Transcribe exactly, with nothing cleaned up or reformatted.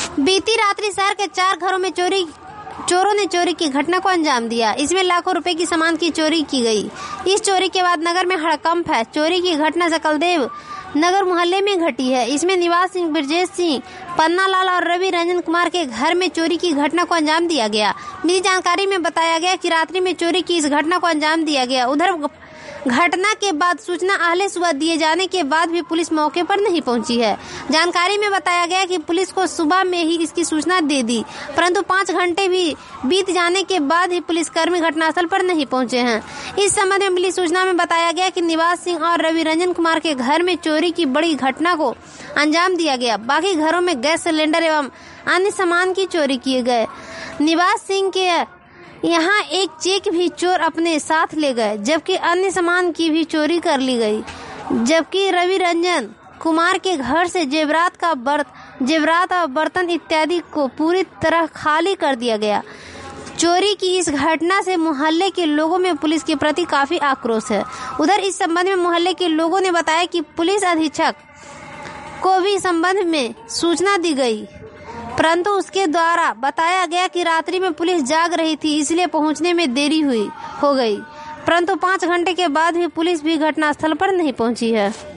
बीती रात्रि शहर के चार घरों में चोरी चोरों ने चोरी की घटना को अंजाम दिया। इसमें लाखों रुपए की सामान की चोरी की गई। इस चोरी के बाद नगर में हड़कंप है। चोरी की घटना सकलदेव नगर मोहल्ले में घटी है। इसमें निवास सिंह, ब्रजेश सिंह, पन्ना लाल और रवि रंजन कुमार के घर में चोरी की घटना को अंजाम दिया गया। मिली जानकारी में बताया गया कि रात्रि में चोरी की इस घटना को अंजाम दिया गया। उधर घटना के बाद सूचना अहले सुबह दिए जाने के बाद भी पुलिस मौके पर नहीं पहुंची है। जानकारी में बताया गया कि पुलिस को सुबह में ही इसकी सूचना दे दी, परंतु पाँच घंटे भी बीत जाने के बाद ही पुलिसकर्मी घटनास्थल पर नहीं पहुंचे हैं। इस संबंध में मिली सूचना में बताया गया कि निवास सिंह और रवि रंजन कुमार के घर में चोरी की बड़ी घटना को अंजाम दिया गया। बाकी घरों में गैस सिलेंडर एवं अन्य सामान की चोरी किए गए। निवास सिंह के यहाँ एक चेक भी चोर अपने साथ ले गए, जबकि अन्य सामान की भी चोरी कर ली गई। जबकि रवि रंजन कुमार के घर से जेवरात का बर्त जेवरात और बर्तन इत्यादि को पूरी तरह खाली कर दिया गया। चोरी की इस घटना से मोहल्ले के लोगों में पुलिस के प्रति काफी आक्रोश है। उधर इस संबंध में मोहल्ले के लोगों ने बताया कि पुलिस अधीक्षक को भी संबंध में सूचना दी गई, परंतु उसके द्वारा बताया गया कि रात्रि में पुलिस जाग रही थी, इसलिए पहुंचने में देरी हुई हो गई। परंतु पाँच घंटे के बाद भी पुलिस भी घटनास्थल पर नहीं पहुंची है।